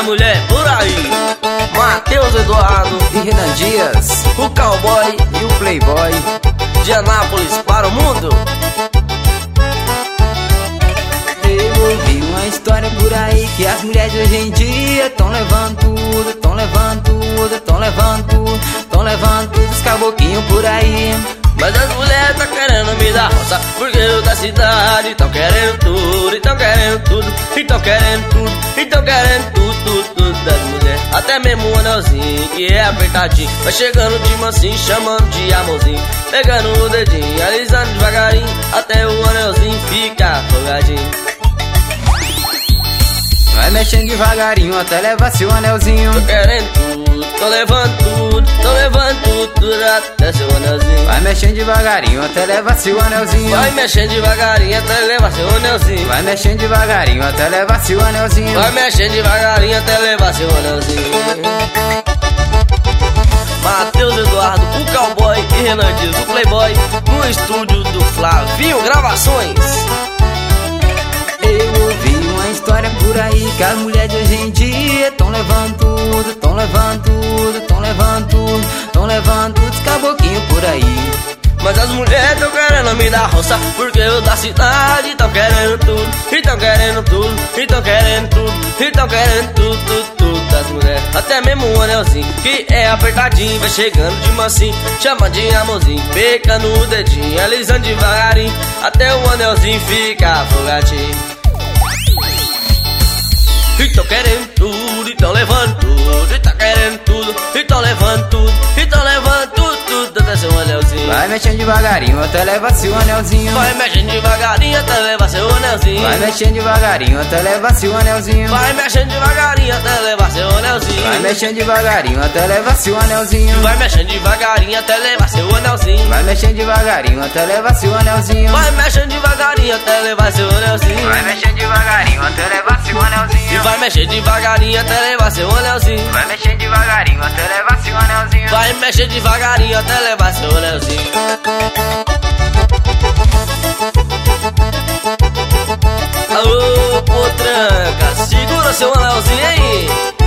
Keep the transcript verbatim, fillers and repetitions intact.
mulheres por aí. Matheus Eduardo e Renan Dias, o cowboy e o playboy de Anápolis para o mundo. Eu ouvi uma história por aí que as mulheres de hoje em dia tão levando tudo, tão levando tudo, tão levando tudo, tão levando tudo os caboquinhos por aí. Mas as mulheres tá querendo me dar roça, porque eu da cidade tão querendo tudo, e tão querendo tudo, e tão querendo tudo, e tão querendo tudo, tudo, tudo das mulheres. Até mesmo o anelzinho, que é apertadinho, vai chegando de mansinho, chamando de amorzinho, pegando o dedinho, alisando devagarinho, até o anelzinho fica folgadinho. Vai mexendo devagarinho até levar seu anelzinho. Tô querendo tudo, tô levando tudo, tô levando tudo, tudo até seu anelzinho. Vai mexendo devagarinho até levar seu anelzinho. Vai mexendo devagarinho até levar seu anelzinho. Vai mexendo devagarinho até levar seu anelzinho. Vai mexendo devagarinho até levar seu anelzinho. Matheus Eduardo, o cowboy e Renan Dias, o playboy, no estúdio do Flavinho Gravações. Eu ouvi uma história por aí que as mulheres de hoje em dia tão levando tudo, tão levando tudo, tão levando tudo, tão levando tudo os caboquinhos por aí. Mas as mulheres tão querendo me dar roça, porque eu da cidade tão querendo tudo, e tão querendo tudo, e tão querendo tudo, e tão querendo tudo, tudo, tudo das mulheres. Até mesmo o anelzinho, que é apertadinho, vai chegando de mansinho, chama de amorzinho, pegando o dedinho, alisando devagarinho, até o anelzinho fica folgadinho. E tão querendo tudo, e tão levando tudo, e tão querendo tudo, e tão levando tudo, e tão levando tudo, tudo até seu anelzinho. Vai mexendo devagarinho até levar seu anelzinho. Vai mexendo devagarinho até levar seu anelzinho. Vai mexendo devagarinho até levar seu anelzinho. Vai mexendo devagarinho até levar seu anelzinho. Vai mexendo devagarinho até levar seu anelzinho. Vai mexendo devagarinho até levar seu anelzinho. Vai mexendo devagarinho até levar seu anelzinho. Vai mexendo devagarinho até levar seu anelzinho. Vai mexendo devagarinho até levar seu anelzinho. Vai mexer devagarinho até levar seu anelzinho. Vai mexer devagarinho até levar seu anelzinho. Vai mexer devagarinho até levar seu anelzinho. Alô, potranca, segura seu anelzinho aí.